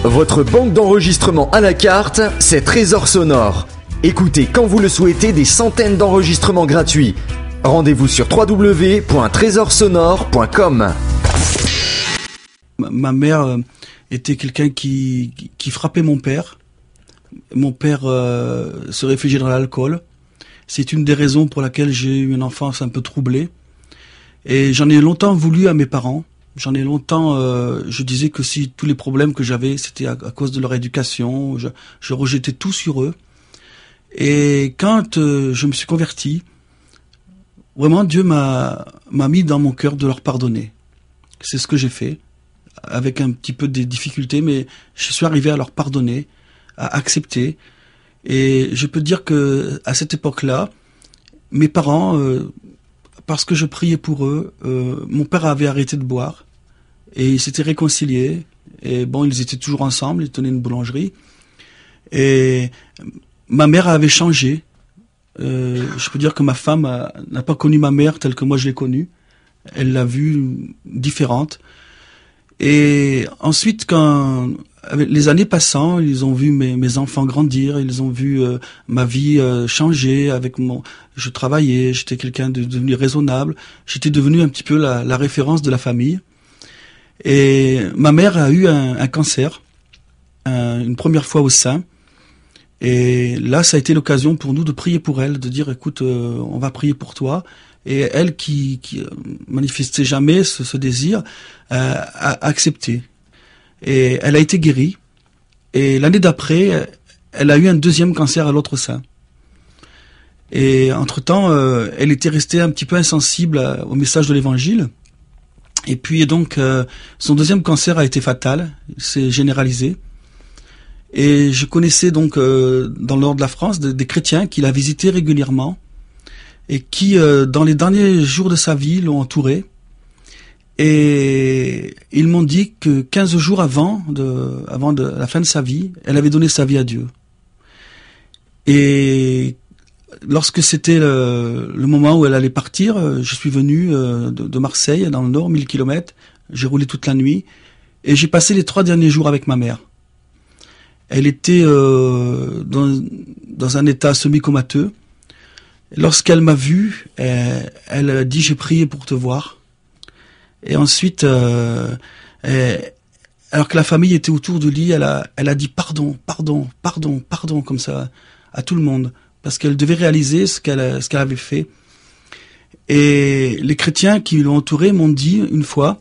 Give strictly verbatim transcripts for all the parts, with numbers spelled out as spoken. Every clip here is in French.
Votre banque d'enregistrement à la carte, c'est Trésor Sonore. Écoutez quand vous le souhaitez des centaines d'enregistrements gratuits. Rendez-vous sur w w w point trésor sonore point com. Ma, ma mère euh, était quelqu'un qui, qui, qui frappait mon père. Mon père euh, se réfugiait dans l'alcool. C'est une des raisons pour laquelle j'ai eu une enfance un peu troublée. Et j'en ai longtemps voulu à mes parents. J'en ai longtemps, euh, je disais que si tous les problèmes que j'avais, c'était à, à cause de leur éducation, je, je rejetais tout sur eux. Et quand euh, je me suis converti, vraiment Dieu m'a m'a mis dans mon cœur de leur pardonner. C'est ce que j'ai fait, avec un petit peu de difficultés, mais je suis arrivé à leur pardonner, à accepter. Et je peux dire que à cette époque-là, mes parents, euh, parce que je priais pour eux, euh, mon père avait arrêté de boire et ils s'étaient réconciliés. Et bon, ils étaient toujours ensemble, ils tenaient une boulangerie. Et ma mère avait changé. Euh, je peux dire que ma femme a, n'a pas connu ma mère telle que moi je l'ai connue. Elle l'a vue différente. Et ensuite, quand avec les années passant, ils ont vu mes, mes enfants grandir, ils ont vu euh, ma vie euh, changer. Avec mon, je travaillais, j'étais quelqu'un de devenu raisonnable. J'étais devenu un petit peu la, la référence de la famille. Et ma mère a eu un, un cancer, un, une première fois au sein. Et là, ça a été l'occasion pour nous de prier pour elle, de dire, écoute, euh, on va prier pour toi. Et elle, qui, qui manifestait jamais ce, ce désir, euh, a accepté. Et elle a été guérie. Et l'année d'après, elle a eu un deuxième cancer à l'autre sein. Et entre-temps, euh, elle était restée un petit peu insensible à, au message de l'Évangile. Et puis donc, euh, son deuxième cancer a été fatal, il s'est généralisé. Et je connaissais donc euh, dans le nord de la France des, des chrétiens qui la visitaient régulièrement et qui, euh, dans les derniers jours de sa vie, l'ont entourée. Et ils m'ont dit que quinze jours avant de, avant de la fin de sa vie, elle avait donné sa vie à Dieu. Et lorsque c'était le, le moment où elle allait partir, je suis venu de, de Marseille, dans le nord, mille kilomètres. J'ai roulé toute la nuit et j'ai passé les trois derniers jours avec ma mère. Elle était euh, dans, dans un état semi-comateux. Lorsqu'elle m'a vu, elle, elle a dit « j'ai prié pour te voir ». Et ensuite, euh, elle, alors que la famille était autour du lit, elle a, elle a dit « pardon, pardon, pardon, pardon » comme ça à tout le monde. Parce qu'elle devait réaliser ce qu'elle, ce qu'elle avait fait. Et les chrétiens qui l'ont entourée m'ont dit une fois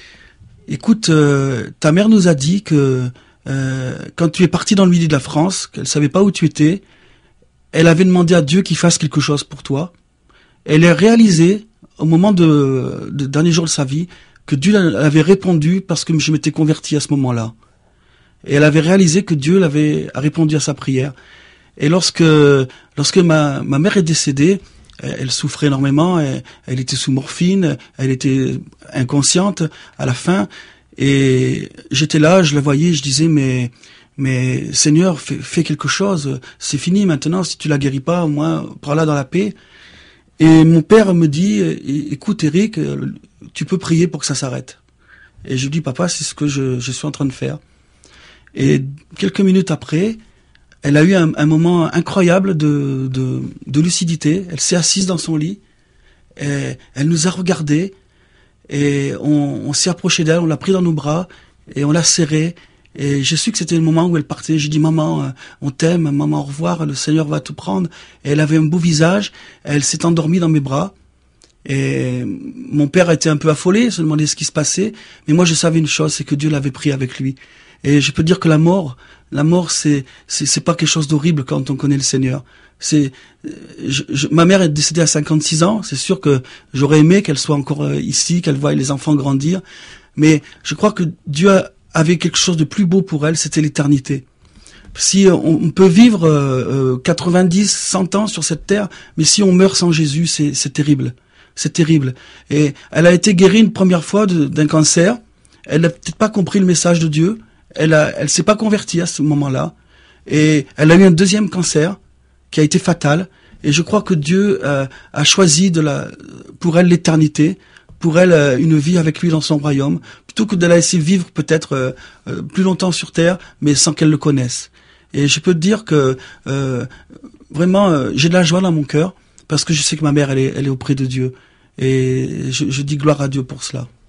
« écoute, euh, ta mère nous a dit que euh, quand tu es parti dans le milieu de la France, qu'elle savait pas où tu étais, elle avait demandé à Dieu qu'il fasse quelque chose pour toi. Elle a réalisé, au moment de, de dernier jour de sa vie, que Dieu avait répondu parce que je m'étais converti à ce moment-là. Et elle avait réalisé que Dieu l'avait a répondu à sa prière. Et lorsque lorsque ma ma mère est décédée, elle, elle souffrait énormément, elle, elle était sous morphine, elle était inconsciente à la fin. Et j'étais là, je la voyais, je disais mais mais Seigneur, fais, fais quelque chose, c'est fini maintenant, si tu la guéris pas, au moins prends-la dans la paix. Et mon père me dit, écoute Eric, tu peux prier pour que ça s'arrête. Et je lui dis, papa, c'est ce que je, je suis en train de faire. Et quelques minutes après, elle a eu un, un moment incroyable de, de, de lucidité. Elle s'est assise dans son lit, et elle nous a regardés, et on, on s'est approché d'elle, on l'a pris dans nos bras, et on l'a serrée. Et j'ai su que c'était le moment où elle partait. J'ai dit, maman, on t'aime, maman, au revoir, le Seigneur va te prendre. Et elle avait un beau visage, elle s'est endormie dans mes bras. Et mon père a été un peu affolé, se demandait ce qui se passait. Mais moi, je savais une chose, c'est que Dieu l'avait pris avec lui. Et je peux dire que la mort, la mort, c'est, c'est, c'est pas quelque chose d'horrible quand on connaît le Seigneur. C'est, je, je, ma mère est décédée à cinquante-six ans. C'est sûr que j'aurais aimé qu'elle soit encore ici, qu'elle voie les enfants grandir. Mais je crois que Dieu a, avait quelque chose de plus beau pour elle, c'était l'éternité. Si on, on peut vivre euh, quatre-vingt-dix, cent ans sur cette terre, mais si on meurt sans Jésus, c'est, c'est terrible. C'est terrible. Et elle a été guérie une première fois de, d'un cancer. Elle n'a peut-être pas compris le message de Dieu. Elle a, elle s'est pas convertie à ce moment-là. Et elle a eu un deuxième cancer qui a été fatal. Et je crois que Dieu euh, a choisi de la, pour elle l'éternité, pour elle euh, une vie avec lui dans son royaume, plutôt que de la laisser vivre peut-être euh, euh, plus longtemps sur terre, mais sans qu'elle le connaisse. Et je peux te dire que euh, vraiment, euh, j'ai de la joie dans mon cœur, parce que je sais que ma mère, elle est, elle est auprès de Dieu. Et je, je dis gloire à Dieu pour cela.